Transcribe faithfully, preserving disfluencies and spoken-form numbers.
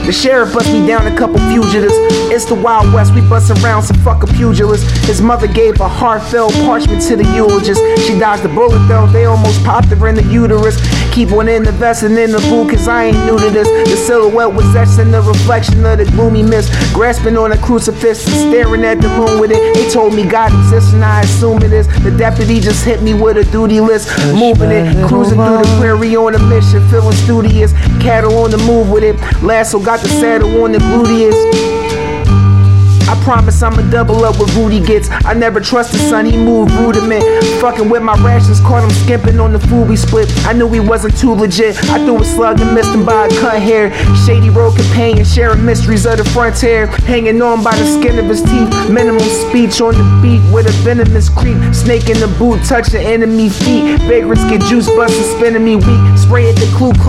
The sheriff bust me down a couple fugitives. It's the Wild West, we bust around some fuck a pugilist. His mother gave a heartfelt parchment to the eulogist. She dodged the bullet though, they almost popped her in the uterus. Keep one in the vest and in the boot, cause I ain't new to this. The silhouette was etched in the reflection of the gloomy mist. Grasping on a crucifix and staring at the moon with it. They told me God exists and I assume it is. The deputy just hit me with a duty list. Moving it, cruising through the prairie on a mission, feeling studious. Cattle on the move with it. Lasso got the saddle on the gluteus. I promise I'ma double up what Rudy gets. I never trust the son, he moved rudiment. Fucking with my rations, caught him skimping on the food we split. I knew he wasn't too legit. I threw a slug and missed him by a cut hair. Shady road companion, sharing mysteries of the frontier. Hanging on by the skin of his teeth. Minimal speech on the beat with a venomous creep. Snake in the boot, touch the enemy feet. Vagrants get juice busting, spinning me weak. Spray at the Ku Klux